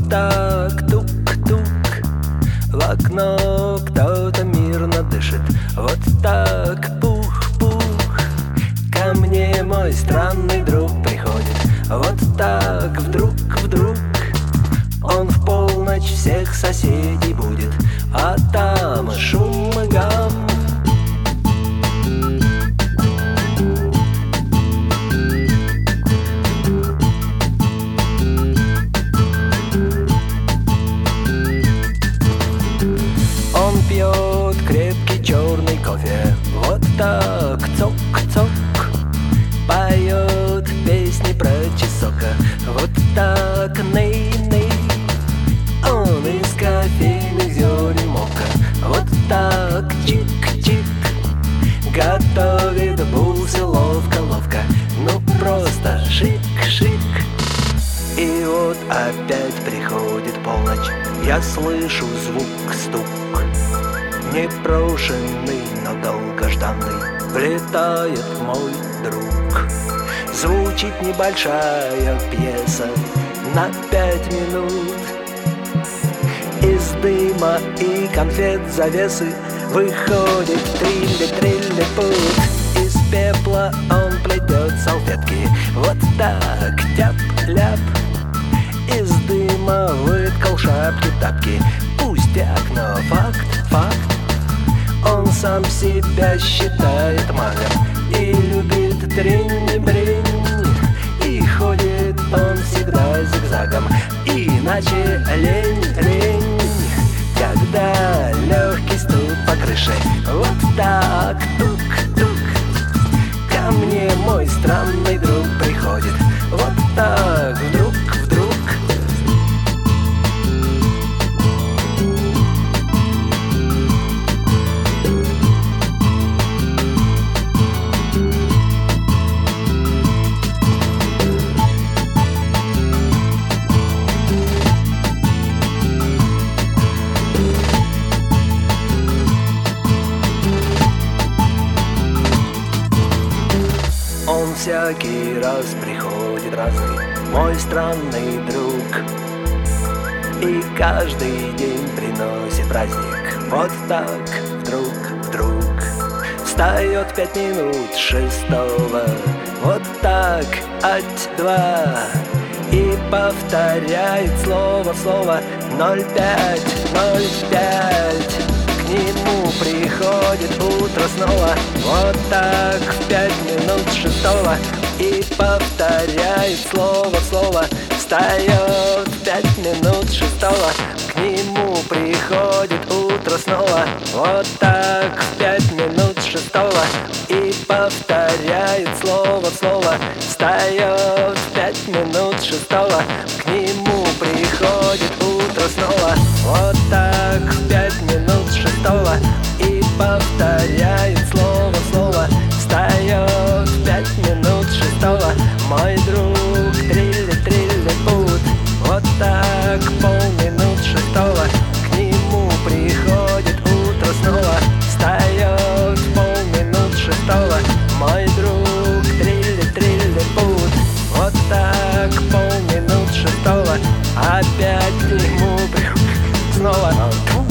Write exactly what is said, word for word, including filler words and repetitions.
так, тук-тук, в окно кто-то мирно дышит. Вот так, пух-пух, ко мне мой странный друг приходит. Вот так, вдруг-вдруг, он в полночь всех соседей будет, а там шум и гам. Он пьет крепкий черный кофе, вот так, цок-цок, поет песни про чесока, вот так, ней-ней. Он из кофейных зерен мока, вот так, чик-чик, готовит бусы ловко-ловко, ну просто шик-шик. И вот опять приходит полночь, я слышу звук-стук, непрошенный, но долгожданный, влетает мой друг. Звучит небольшая пьеса на пять минут. Из дыма и конфет завесы выходит трилли-трилли-пут. Из пепла он плетет салфетки, вот так, тяп-ляп. Из дыма выткал шапки-тапки, пустяк, но факт, факт. Он сам себя считает магом и любит тринь-бринь. И ходит он всегда зигзагом, иначе лень-лень. Когда легкий стук по крыше, вот так, тук-тук, ко мне мой странный друг приходит, вот так, вдруг-вдруг. Он всякий раз приходит разный, мой странный друг, и каждый день приносит праздник. Вот так, вдруг, вдруг встает пять минут шестого, вот так, ать-два, и повторяет слово в слово ноль пять, ноль пять. К нему приходит утро снова, вот так, в пять минут шестого, и повторяет слово в слово. Встает в пять минут шестого, к нему приходит утро снова, вот так, в пять минут шестого, и повторяет слово в слово. Встает в пять минут шестого, к нему приходит утро снова, вот так, в пять минут шестого, и повторяет слово в слово. Встает в пять минут шестого, мой друг, трилли-трилли-пут. Вот так, полминут шестого, к нему приходит утро снова. Встает в полминут шестого, мой друг, трилли-трилли-пут. Вот так, полминут шестого, опять к нему приходит снова.